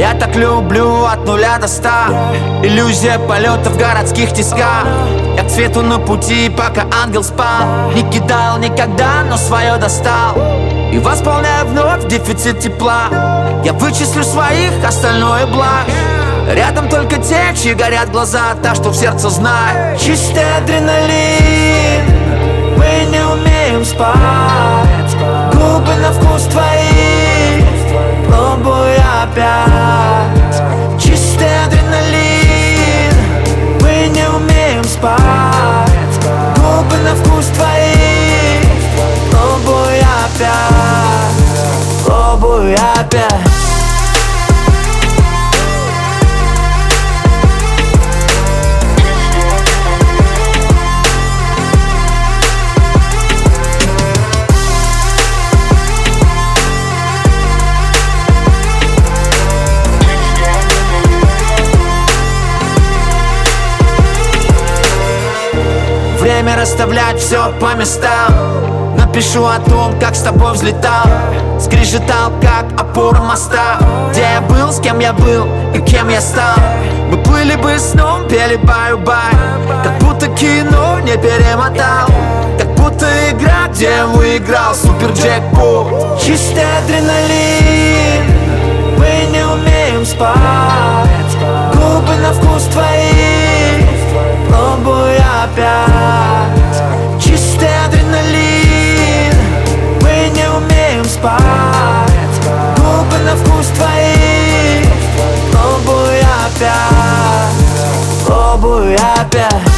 Я так люблю от 0 до 100. Иллюзия полета в городских тисках. Я к свету на пути, пока ангел спал. Не кидал никогда, но свое достал. И восполняю вновь дефицит тепла. Я вычислю своих, остальное благ. Рядом только те, чьи горят глаза, та, что в сердце знает. Чистый адреналин. Мы не умеем спать. Губы на вкус твои. Пробуй опять. Чистый адреналин. Мы не умеем спать. Губы на вкус твои. Пробуй опять. Пробуй опять. Время расставлять все по местам. Напишу о том, как с тобой взлетал. Скрежетал, как опора моста. Где я был, с кем я был и кем я стал. Мы плыли бы сном, пели баю-бай. Как будто кино не перемотал. Как будто игра, где я выиграл супер-джекпот. Чистый адреналин. Мы не умеем спать. Губы на вкус твои. Пробуй опять. Чистый адреналин. Мы не умеем спать. Губы на вкус твои. Пробуй опять. Пробуй опять.